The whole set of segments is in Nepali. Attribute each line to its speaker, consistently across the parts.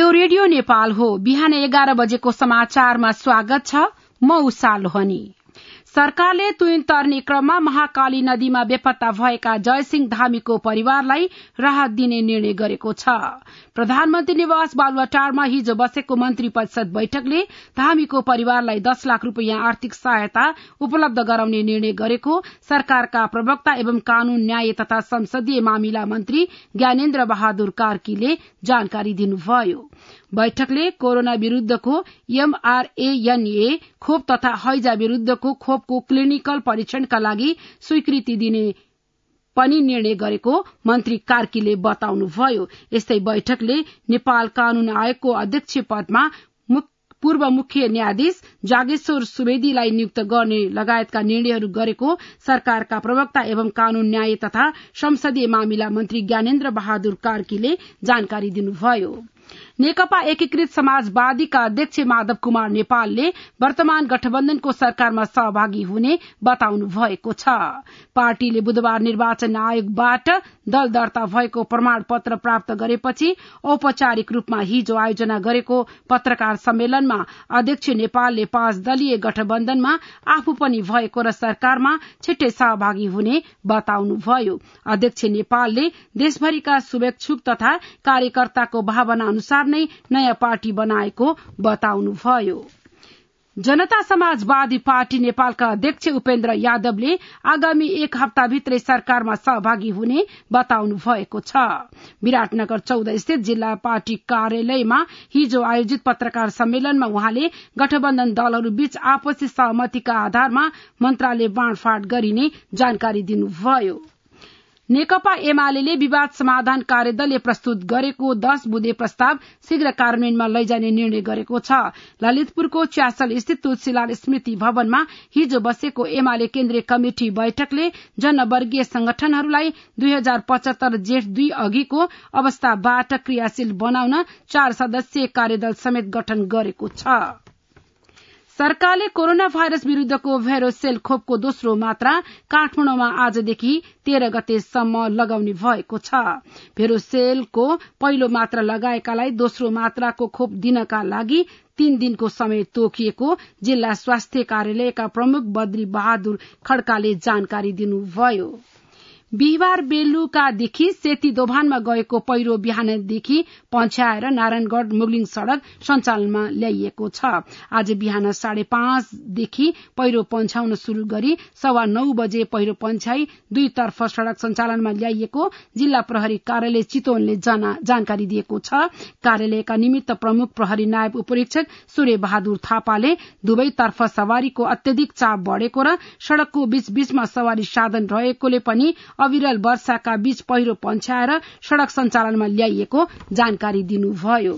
Speaker 1: यो रेडियो नेपाल हो। बिहान 11 बजेको समाचारमा स्वागत छ। म उषा लोहनी। सरकारले तुइन तर्ने क्रममा महाकाली नदीमा बेपत्ता भएका जयसिंह धामीको परिवारलाई राहत दिने निर्णय गरेको छ। प्रधानमन्त्री निवास बालुवाटारमा हिजो बसेको मन्त्री परिषद बैठकले धामीको परिवारलाई 10 लाख रूपियाँ आर्थिक सहायता उपलब्ध गराउने निर्णय गरेको सरकारका प्रवक्ता एवं कानून न्याय तथा संसदीय मामिला मन्त्री ज्ञानेन्द्र बहादुर कार्कीले जानकारी दिनुभयो। बैठकले कोरोना विरूद्धको mRNA खोप तथा हैजा विरूद्धको खोपको क्लिनिकल परीक्षणका लागि स्वीकृति दिने पनि निर्णय गरेको मन्त्री कार्कीले बताउनुभयो। यस्तै बैठकले नेपाल कानून आयोगको अध्यक्ष पदमा पूर्व मुख्य न्यायाधीश जागेश्वर सुवेदीलाई नियुक्त गर्ने लगायतका निर्णयहरू गरेको सरकारका प्रवक्ता एवं कानून न्याय तथा संसदीय मामिला मन्त्री ज्ञानेन्द्र बहादुर कार्कीले जानकारी दिनुभयो। नेकपा एकीकृत समाजवादीका अध्यक्ष माधव कुमार नेपालले वर्तमान गठबन्धनको सरकारमा सहभागी हुने बताउनु भएको छ। पार्टीले बुधबार निर्वाचन आयोगबाट दल दर्ता भएको प्रमाण पत्र प्राप्त गरेपछि औपचारिक रूपमा हिजो आयोजना गरेको पत्रकार सम्मेलनमा अध्यक्ष नेपालले 5 दलीय गठबन्धनमा आफू पनि भएको र सरकारमा छिट्टै सहभागी हुने बताउनुभयो। अध्यक्ष नेपालले देशभरिका शुभेच्छुक तथा कार्यकर्ताको भावना अनुसार नै नयाँ पार्टी बनाएको बताउनुभयो। जनता समाजवादी पार्टी नेपालका अध्यक्ष उपेन्द्र यादवले आगामी 1 हप्ताभित्रै सरकारमा सहभागी हुने बताउनु भएको छ। विराटनगर 14 स्थित जिल्ला पार्टी कार्यालयमा हिजो आयोजित पत्रकार सम्मेलनमा उहाँले गठबन्धन दलहरू बीच आपसी सहमतिका आधारमा मन्त्रालय बाँडफाँड गरिने जानकारी दिनुभयो। नेकपा एमाले विवाद समाधान कार्यदलले प्रस्तुत गरेको 10 बुँदे प्रस्ताव शीघ्र कार्यान्वयनमा लैजाने निर्णय गरेको छ। ललितपुरको च्यासल स्थित तुलसीलाल स्मृति भवनमा हिजो बसेको एमाले केन्द्रीय कमिटी बैठकले जनवर्गीय संगठनहरूलाई 2075 जेठ 2 अघिको अवस्थाबाट क्रियाशील बनाउन 4 सदस्यीय कार्यदल समेत गठन गरेको छ। सरकारले कोरोना भाइरस विरूद्धको भेरोसेल खोपको दोस्रो मात्रा काठमाडौँमा आजदेखि 13 गतेसम्म लगाउने भएको छ। भेरोसेलको पहिलो मात्रा लगाएकालाई दोस्रो मात्राको खोप दिनका लागि 3 दिनको समय तोकिएको जिल्ला स्वास्थ्य कार्यालयका प्रमुख बद्री बहादुर खड्काले जानकारी दिनुभयो। बिहिबार बेलुकादेखि सेती दोभानमा गएको पहिरो बिहानदेखि पन्छ्याएर नारायणगढ़ मुगलिङ सड़क सञ्चालनमा ल्याइएको छ। आज बिहान 5:30 देखि पहिरो पन्छ्याउन शुरू गरी 9:15 बजे पहिरो पन्छ्याई 2 तर्फ सड़क सञ्चालनमा ल्याइएको जिल्ला प्रहरी कार्यालय चितवनले जानकारी दिएको छ। कार्यालयका निमित्त प्रमुख प्रहरी नायब उपरीक्षक सूर्य बहादुर थापाले दुवै तर्फ सवारीको अत्यधिक चाप बढ़ेको र सड़कको बीचबीचमा सवारी साधन रहेकोले पनि अविरल वर्षाका बीच पहिरो पन्छ्याएर सड़क सञ्चालनमा ल्याइएको जानकारी दिनुभयो।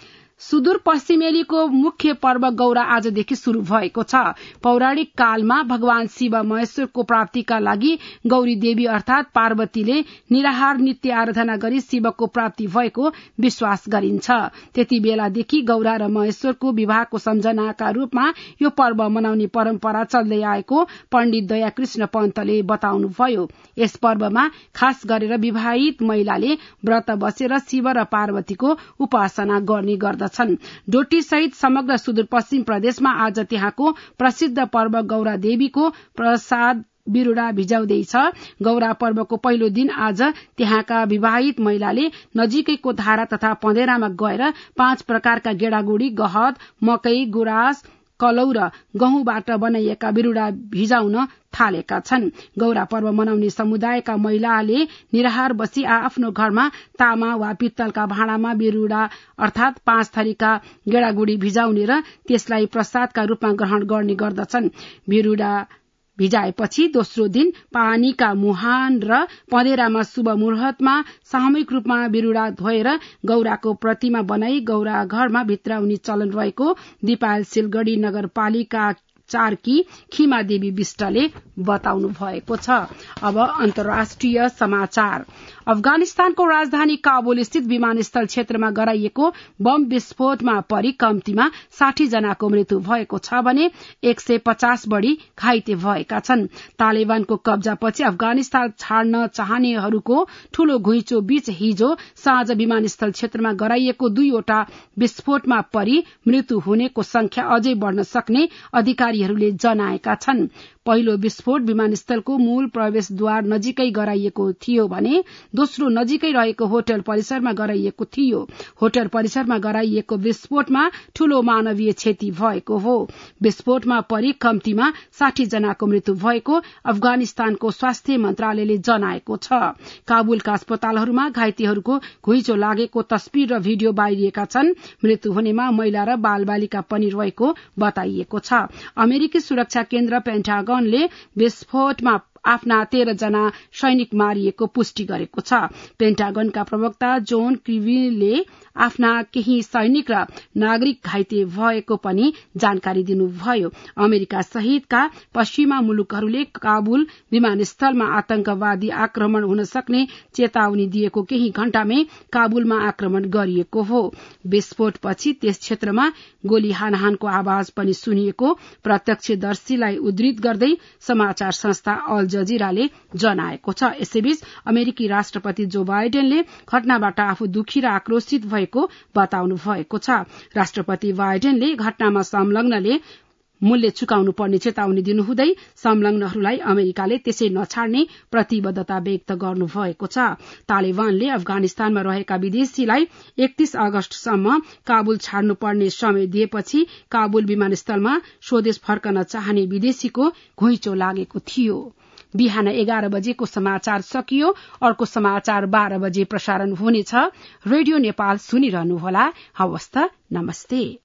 Speaker 1: सुदूर पश्चिमेलीको मुख्य पर्व गौरा आजदेखि शुरू भएको छ। पौराणिक कालमा भगवान शिव महेश्वरको प्राप्तिका लागि गौरी देवी अर्थात पार्वतीले निराहार नित्य आराधना गरी शिवको प्राप्ति भएको विश्वास गरिन्छ। त्यति बेलादेखि गौरा र महेश्वरको विवाहको सम्झनाका रूपमा यो पर्व मनाउने परम्परा चल्दै आएको पण्डित दयाकृष्ण पन्तले बताउनुभयो। यस पर्वमा खास गरेर विवाहित महिलाले व्रत बसेर शिव र पार्वतीको उपासना गर्ने गर्दछन्। डोटी सहित समग्र सुदूरपश्चिम प्रदेशमा आज त्यहाँको प्रसिद्ध पर्व गौरा देवीको प्रसाद बिरुडा भिजाउँदैछ। गौरा पर्वको पहिलो दिन आज त्यहाँका विवाहित महिलाले नजिकैको धारा तथा पँधेरामा गएर 5 प्रकारका गेडागुडी, गहत, मकै, गुराँस, कलौ र गहुँबाट बनाइएका बिरुडा भिजाउन थालेका छन्। गौरा पर्व मनाउने समुदायका महिलाले निराहार बसी आफ्नो घरमा तामा वा पित्तलका भाँडामा बिरुडा अर्थात 5 थरीका गेडागुडी भिजाउने र त्यसलाई प्रसादका रूपमा ग्रहण गर्ने गर्दछन्। बिरुडा भिजाएपछि दोस्रो दिन पानीका मुहान र पँधेरामा शुभ मुहूर्तमा सामूहिक रूपमा बिरुडा धोएर गौराको प्रतिमा बनाई गौरा घरमा भित्राउने चलन रहेको दिपायल सिलगढ़ी नगरपालिका उपचारकी खिमा देवी विष्टले बताउनु भएको छ। अब अन्तर्राष्ट्रिय समाचार। अफगानिस्तानको राजधानी काबुल स्थित विमानस्थल क्षेत्रमा गराइएको बम विस्फोटमा परि कम्तीमा 60 जनाको मृत्यु भएको छ भने 150 बढ़ी घाइते भएका छन्। तालिबानको कब्जापछि अफगानिस्तान छाड्न चाहनेहरूको ठूलो घुइँचो बीच हिजो साँझ विमानस्थल क्षेत्रमा गराइएको 2 वटा विस्फोटमा परि मृत्यु हुनेको संख्या अझै बढ़न सक्ने अधिकारीहरूले जनाएका छन्। पहिलो विस्फोट विमानस्थलको मूल प्रवेशद्वार नजिकै गराइएको थियो भने दोस्रो नजिकै रहेको होटल परिसरमा गराइएको थियो। होटल परिसरमा गराइएको विस्फोटमा ठूलो मानवीय क्षति भएको हो। विस्फोटमा परि कम्तीमा 60 जनाको मृत्यु भएको अफगानिस्तानको स्वास्थ्य मन्त्रालयले जनाएको छ। काबुलका अस्पतालहरूमा घाइतेहरूको घुइँचो लागेको तस्बिर र भिडियो बाहिरिएका छन्। मृत्यु हुनेमा महिला र बालबालिका पनि रहेको बताइएको छ। अमेरिकी सुरक्षा केन्द्र पेन्टागनले विस्फोटमा आफ्ना 13 जना सैनिक मारिएको पुष्टि गरेको छ। पेन्टागनका प्रवक्ता जोन क्रिबीले आफ्ना केही सैनिक र नागरिक घाइते भएको पनि जानकारी दिनुभयो। अमेरिका सहितका पश्चिमा मुलुकहरूले काबुल विमानस्थलमा आतंकवादी आक्रमण हुन सक्ने चेतावनी दिएको केही घण्टामै काबुलमा आक्रमण गरिएको हो। विस्फोटपछि त्यस क्षेत्रमा गोली हानहानको आवाज पनि सुनिएको प्रत्यक्षदर्शीलाई उद्धृत गर्दै समाचार संस्था अल जजिराले जनाएको छ। यसैबीच अमेरिकी राष्ट्रपति जो बाइडेनले घटनाबाट आफू दुखी र आक्रोशित भएको बताउनु भएको छ। राष्ट्रपति बाइडेनले घटनामा संलग्नले मूल्य चुकाउनु पर्ने चेतावनी दिनुहुँदै संलग्नहरूलाई अमेरिकाले त्यसै नछाड्ने प्रतिबद्धता व्यक्त गर्नुभएको छ। तालिबानले अफगानिस्तानमा रहेका विदेशीलाई 31 अगस्तसम्म काबुल छाड्नुपर्ने समय दिएपछि काबुल विमानस्थलमा स्वदेश फर्कन चाहने विदेशीको घुइँचो लागेको थियो। बिहान 11 बजेको समाचार सकियो। अर्को समाचार 12 बजे प्रसारण हुनेछ। रेडियो नेपाल सुनिरहनुहोला। हवस् त, नमस्ते।